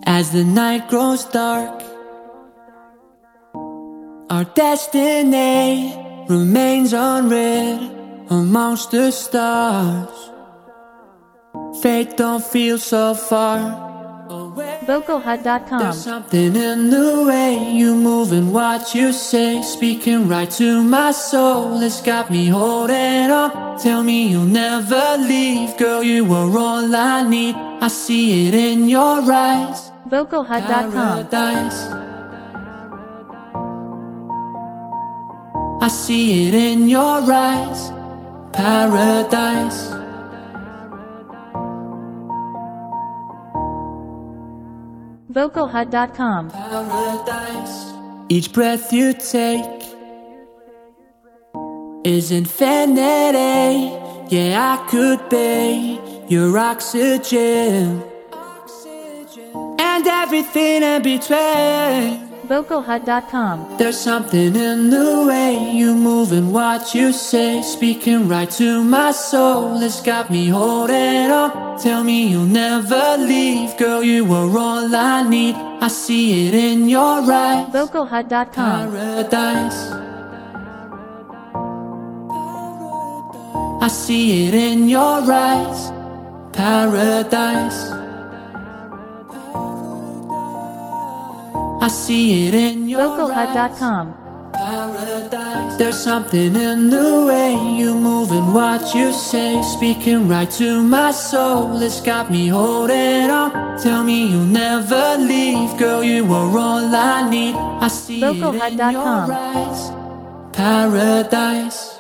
As the night grows dark, our destiny remains unread amongst the stars. Fate don't feel so far away. Vocalhut.com. There's something in the way you move and what you say, speaking right to my soul. It's got me holding on. Tell me you'll never leave, girl, you are all I need. I see it in your eyes. Vocalhut.com. Paradise. I see it in your eyes. Paradise. Vocalhut.com. Paradise. Each breath you take is infinity. Yeah, I could be your oxygen and everything in between. Vocalhut.com. There's something in the way you move and what you say, speaking right to my soul. It's got me holding on. Tell me you'll never leave, girl, you are all I need. I see it in your eyes. Vocalhut.com. Paradise. I see it in your eyes. Paradise. I see it in your Vocalhut.com. Paradise. There's something in the way you move and what you say, speaking right to my soul. It's got me holding on. Tell me you'll never leave, girl, you are all I need. I see it in your Vocalhut.com. eyes. Paradise.